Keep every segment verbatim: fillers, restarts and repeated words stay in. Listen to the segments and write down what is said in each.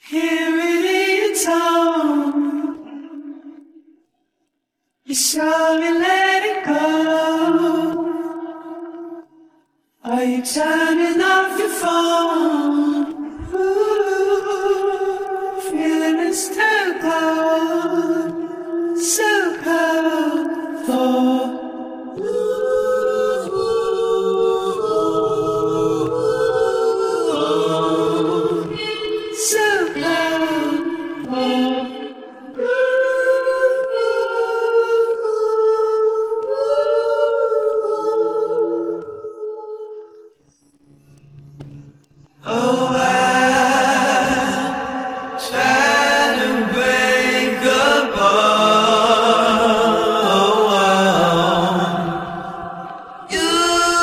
Hear it in your tone. You slowly let it go. Are you turning off your phone? Ooh, feeling it's too cold, so cold for so cold for. Oh, I try to break apart. You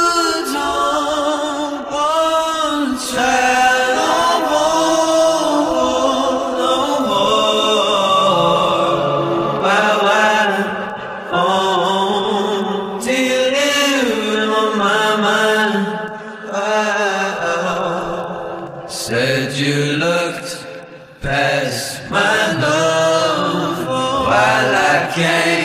don't want to try no more, no more. Why, why, oh, till you on my mind. Said you looked past my love while I came.